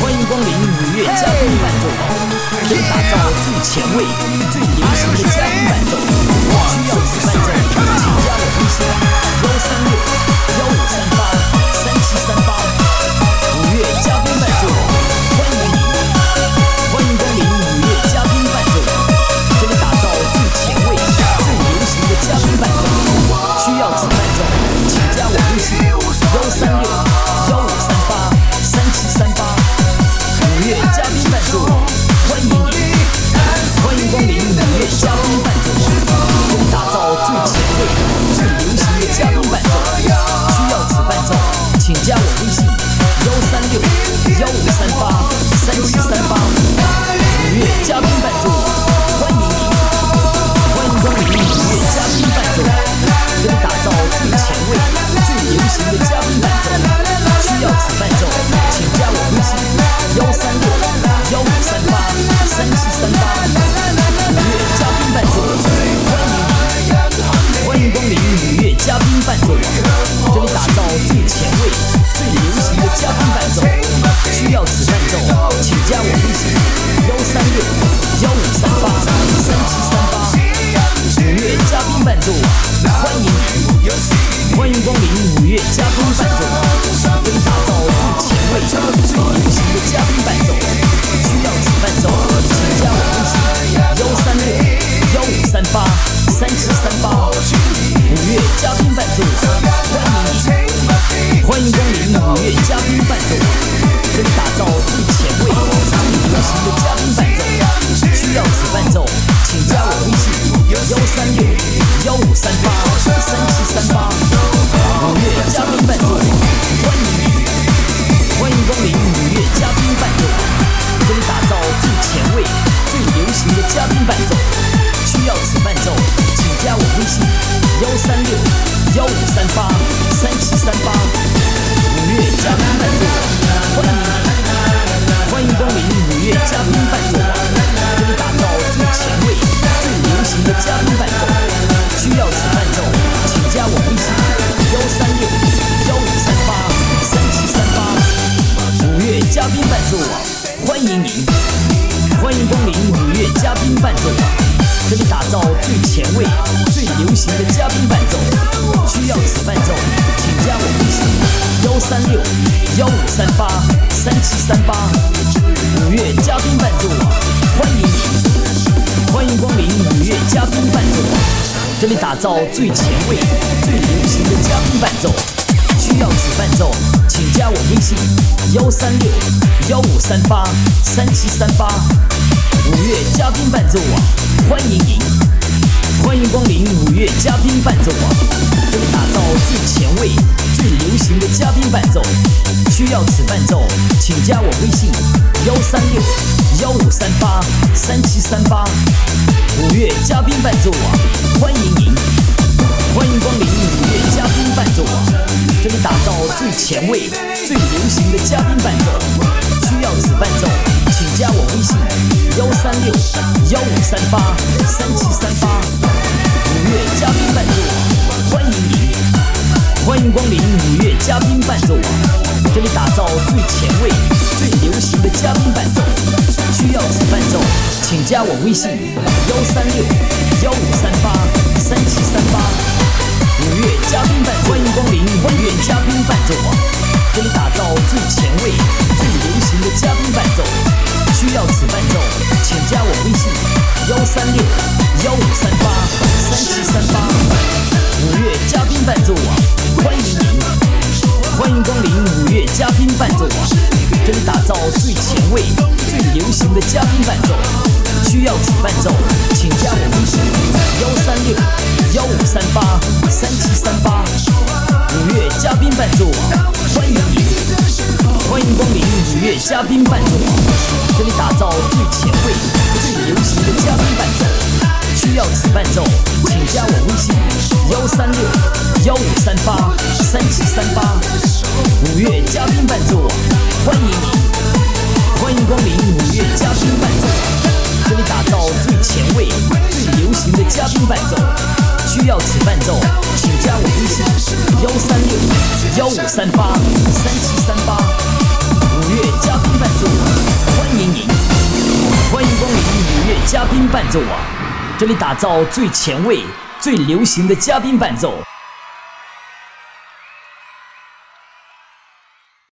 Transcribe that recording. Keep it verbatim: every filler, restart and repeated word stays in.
欢迎光临五月嘉宾伴奏网，这里打造最前卫、最流行的嘉宾伴奏。需要此伴奏，请加我微信：幺三六幺五三八三七三八。五月嘉宾伴奏网，欢迎你！欢迎光临五月嘉宾伴奏网，这里打造最前卫、最流行的嘉宾伴奏。需要此伴奏，请加我微信：幺三六幺五三八三七三八。五月嘉宾伴奏网，欢迎你！欢迎光临五月嘉宾伴奏网，这里打造最前卫、最流行的嘉宾伴奏。需要此伴奏，请加我微信：幺三六幺五三八三七三八。五月嘉宾伴奏网，欢迎你！欢迎光临五月嘉宾伴奏网，这里打造最前卫、最流行的嘉宾伴奏。需要此伴奏，请加我微信：幺三六幺五三八三七三八。五月嘉宾伴奏，欢迎你！欢迎光临五月嘉宾伴奏网，这里打造最前卫、最流行的嘉宾伴奏。需要此伴奏，请加我微信：幺三六幺五三八三七三八。五月嘉宾伴奏，欢迎你！欢迎光临五月嘉宾伴奏网，这里打造最前卫、最流行的嘉宾伴奏。需要此伴奏，请加我微信：幺三六幺五三八三七三八。五月嘉宾伴奏，欢迎你！欢迎光临五月嘉宾伴奏网，这里打造最前卫、最流行的嘉宾伴奏。需要此伴奏，请加我微信：幺三六幺五三八三七三八。五月嘉宾伴奏，欢迎你！欢迎光临五月嘉宾伴奏网，这里打造最前卫、最流行的嘉宾伴奏。需要此伴奏，请加我微信：幺三六幺五三八三七三八。五月嘉宾伴奏，欢迎你！欢迎光临五月嘉宾伴奏网，这里打造最前卫、最流行的嘉宾伴奏。需要此伴奏，请加我微信：幺三六幺五三八三七三八。五月嘉宾伴奏网，欢迎你！欢迎光临五月嘉宾伴奏网，这里打造最前卫、最流行的嘉宾伴奏。需要此伴奏，请加我微信：幺三六幺五三八三七三八。五月嘉宾伴奏网，欢迎你！欢迎光临五月嘉宾伴奏网，这里打造最前卫、最流行的嘉宾伴奏。需要此伴奏，请加我微信：幺三六幺五三八三七三八。五月嘉宾伴奏网，欢迎你！欢迎光临五月嘉宾伴奏网，这里打造最前卫、最流行的嘉宾伴奏。需要此伴奏，请加我微信：幺三六幺五三八三七三八。五月嘉宾伴奏网，欢迎你！欢迎光临五月嘉宾伴奏网，这里打造最前卫、最流行的嘉宾伴奏。需要此伴奏，请加我微信：幺三六幺五三八三七三八。五月嘉宾伴奏网，欢迎你！欢迎光临五月嘉宾伴奏网，这里打造最前卫、最流行的嘉宾伴奏。需要此伴奏，请加我微信：幺三六幺五三八三七三八。五月嘉宾伴奏，欢迎光临五月嘉宾伴奏网，这里打造最前卫、最流行的嘉宾伴奏。需要此伴奏，请加我微信：幺三六幺五三八三七三八。五月嘉宾伴奏网，欢迎你！欢迎光临五月嘉宾伴奏网，这里打造最前卫、最流行的嘉宾伴奏。需要此伴奏，请加我微信：幺三六幺五三八三七三八。五月嘉宾伴奏网，欢迎你！欢迎光临五月嘉宾伴奏网，这里打造最前卫、最流行的嘉宾伴奏。需要此伴奏，请加我微信：幺三六幺五三八三七三八。五月嘉宾伴奏网，欢迎你！欢迎光临五月嘉宾伴奏网，这里打造最前卫、最流行的嘉宾伴奏。需要此伴奏，请加我微信：幺三六幺五三八三七三八。五月嘉宾伴奏。 嘉宾伴奏网，这里打造最前卫、最流行的嘉宾伴奏。